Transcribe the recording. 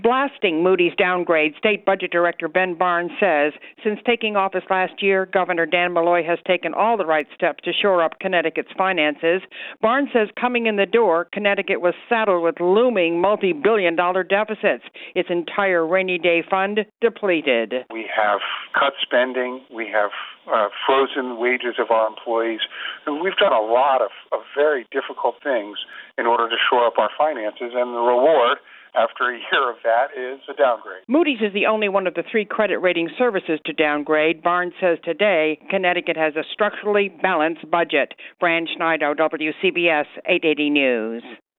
Blasting Moody's downgrade, State Budget Director Ben Barnes says since taking office last year, Governor Dan Malloy has taken all the right steps to shore up Connecticut's finances. Barnes says coming in the door, Connecticut was saddled with looming multi-billion-dollar deficits. Its entire rainy day fund depleted. We have cut spending. We have frozen wages of our employees. And we've done a lot of very difficult things in order to shore up our finances, and the reward after a year of that is a downgrade. Moody's is the only one of the three credit rating services to downgrade. Barnes says today Connecticut has a structurally balanced budget. Fran Schneider, WCBS 880 News.